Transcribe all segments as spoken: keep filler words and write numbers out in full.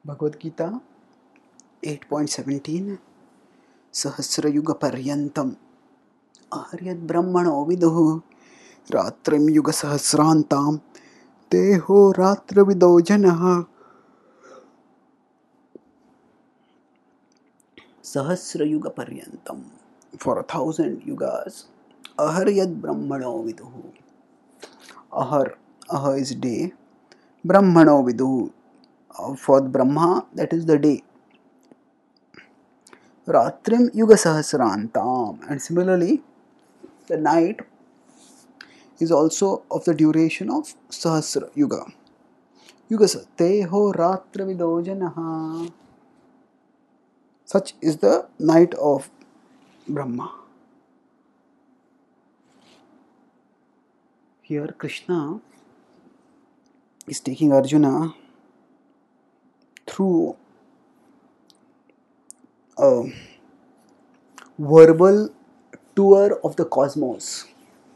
Bhagavad Gita eight point seventeen Sahasrayuga Paryantam Aharyad Brahmano Viduhu Ratrim Yuga Sahasrantam Teho Ratra Vido Janaha Sahasrayuga Paryantam, for a thousand yugas. Aharyad Brahmano Viduhu. Ahar, Ahar is day. Brahmano Viduhu. For Brahma, that is the day. Ratrim Yuga Sahasrantam. And similarly, the night is also of the duration of Sahasra Yuga. Yuga Teho Ratra Vido Janaha. Such is the night of Brahma. Here Krishna is taking Arjuna through a verbal tour of the cosmos,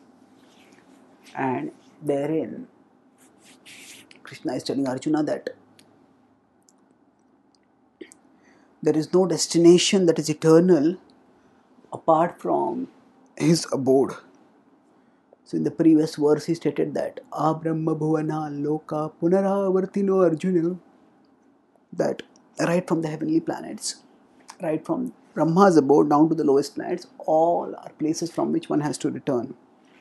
and therein Krishna is telling Arjuna that there is no destination that is eternal apart from his abode. So in the previous verse he stated that Abrahma Bhuvana Loka Punaravartino Arjuna, that right from the heavenly planets, right from Brahma's abode down to the lowest planets, all are places from which one has to return.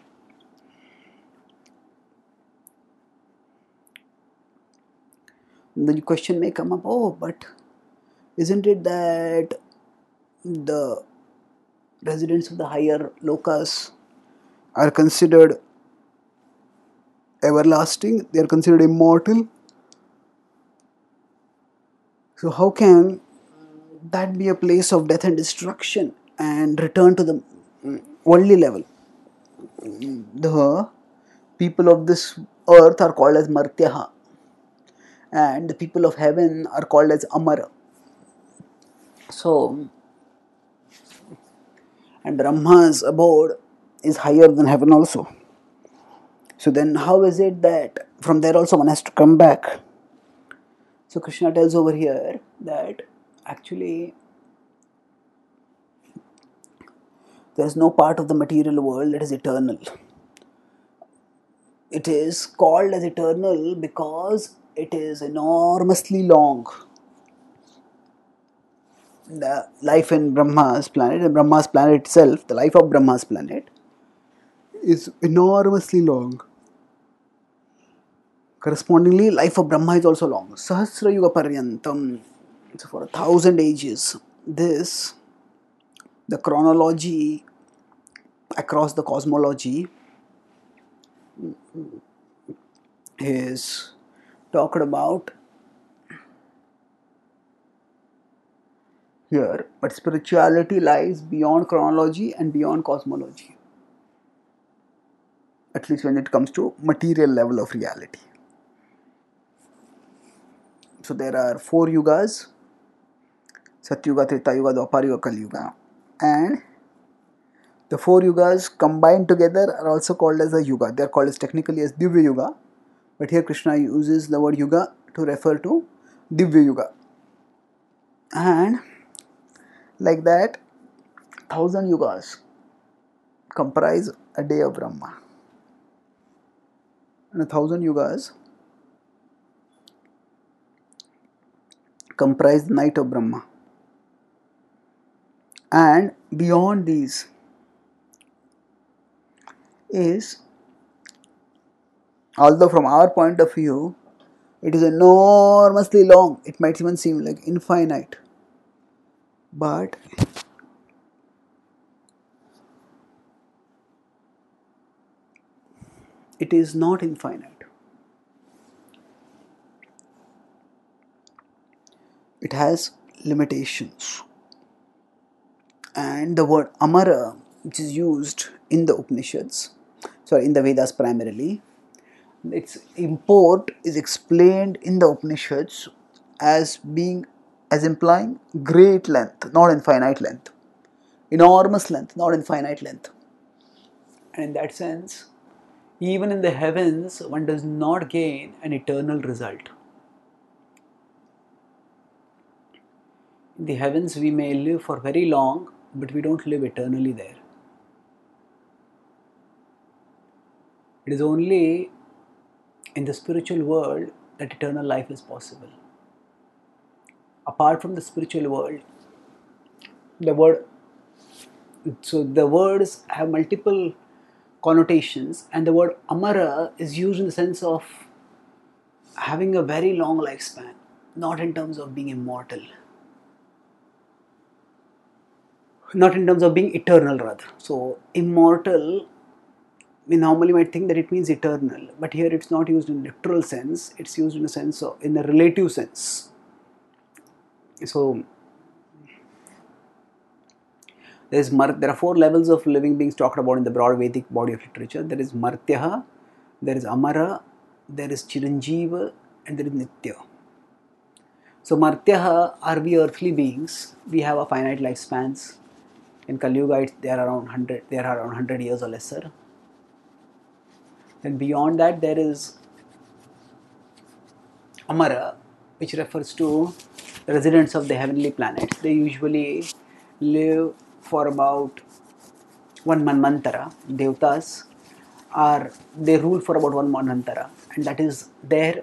And the question may come up, oh, but isn't it that the residents of the higher lokas are considered everlasting, they are considered immortal? So how can that be a place of death and destruction and return to the worldly level? The people of this earth are called as Martyaha, and the people of heaven are called as Amara. So, and Brahma's abode is higher than heaven also. So then how is it that from there also one has to come back? So Krishna tells over here that actually there is no part of the material world that is eternal. It is called as eternal because it is enormously long. The life in Brahma's planet, and Brahma's planet itself, the life of Brahma's planet, is enormously long. Correspondingly, life of Brahma is also long. Sahasra Yuga Paryantam. So for a thousand ages, this, the chronology across the cosmology, is talked about here, but spirituality lies beyond chronology and beyond cosmology, at least when it comes to material level of reality. So there are four yugas: Satyuga, Treta Yuga, Dwapar Yuga, Kali Yuga, and the four yugas combined together are also called as a yuga. They are called as technically as Divya Yuga, but here Krishna uses the word yuga to refer to Divya Yuga. And like that, thousand yugas comprise a day of Brahma, and a thousand yugas comprise the night of Brahma. And beyond these is, although from our point of view it is enormously long, it might even seem like infinite, but it is not infinite. It has limitations. And the word Amara, which is used in the Upanishads, sorry, in the Vedas primarily, its import is explained in the Upanishads as being, as implying great length, not infinite length. Enormous length, not infinite length. And in that sense, even in the heavens, one does not gain an eternal result. In the heavens we may live for very long, but we don't live eternally there. It is only in the spiritual world that eternal life is possible. Apart from the spiritual world, the word so the words have multiple connotations, and the word amara is used in the sense of having a very long lifespan, not in terms of being immortal, not in terms of being eternal rather. So immortal, we normally might think that it means eternal, but here it's not used in literal sense, it's used in a sense of, in a relative sense. So There's Mar- there are four levels of living beings talked about in the broad Vedic body of literature. There is Martyaha, there is Amara, there is Chiranjeeva, and there is Nitya. So Martyaha are we earthly beings. We have a finite lifespans. In Kali Yuga, they are around one hundred. They are around one hundred years or lesser. Then beyond that, there is Amara, which refers to residents of the heavenly planets. They usually live for about one manvantara. Devtas are, they rule for about one manvantara, and that is their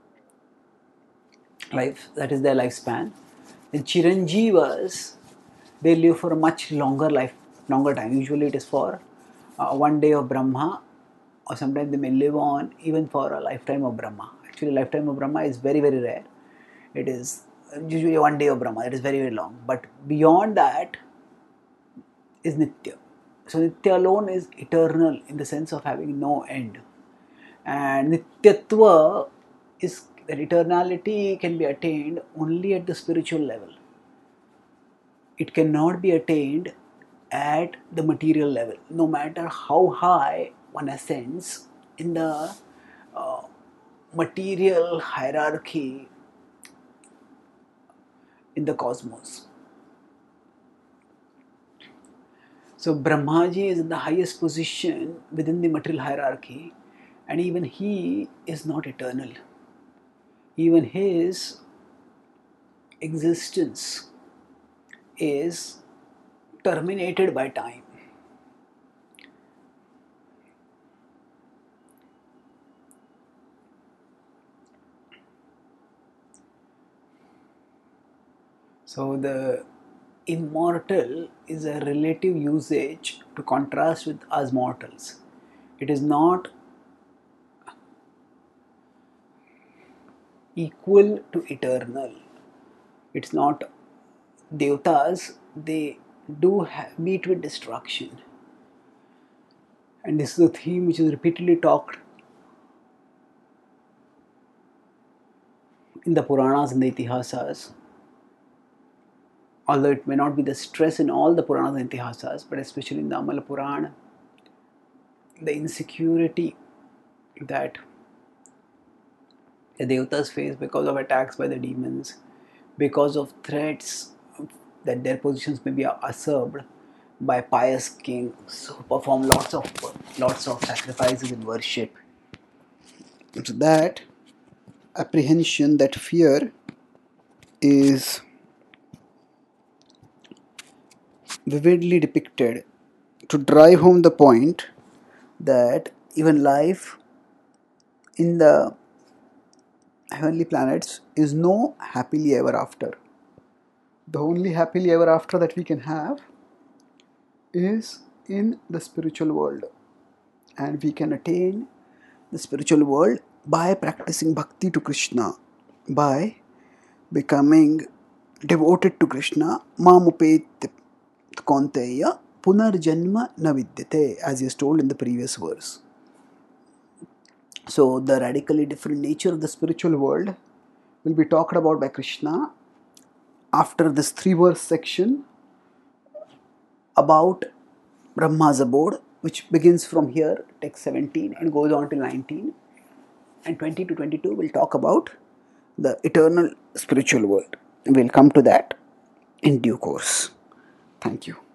life, that is their lifespan. And Chiranjeevas, they live for a much longer life, longer time. Usually it is for uh, one day of Brahma, or sometimes they may live on even for a lifetime of Brahma. Actually, lifetime of Brahma is very very rare. It is usually one day of Brahma. It is very very long. But beyond that is Nitya. So Nitya alone is eternal in the sense of having no end. And Nityatva is that eternality can be attained only at the spiritual level. It cannot be attained at the material level. No matter how high one ascends in the uh, material hierarchy in the cosmos. So Brahmaji is in the highest position within the material hierarchy, and even he is not eternal. Even his existence is terminated by time. So the immortal is a relative usage to contrast with us mortals. It is not equal to eternal. It's not Devtas, they do have, meet with destruction. And this is a theme which is repeatedly talked in the Puranas and the Itihasas. Although it may not be the stress in all the Puranas and Itihasas, but especially in the Amala Purana, the insecurity that the Devatas face because of attacks by the demons, because of threats that their positions may be usurped by pious kings who perform lots of lots of sacrifices and worship. So that apprehension, that fear is vividly depicted to drive home the point that even life in the heavenly planets is no happily ever after. The only happily ever after that we can have is in the spiritual world, and we can attain the spiritual world by practicing bhakti to Krishna, by becoming devoted to Krishna. Mamupet Kaunteya punarjanma na vidyate, as is told in the previous verse. So the radically different nature of the spiritual world will be talked about by Krishna after this three verse section about Brahma's abode, which begins from here, text seventeen, and goes on till nineteen, and twenty to twenty-two will talk about the eternal spiritual world. We'll come to that in due course. Thank you.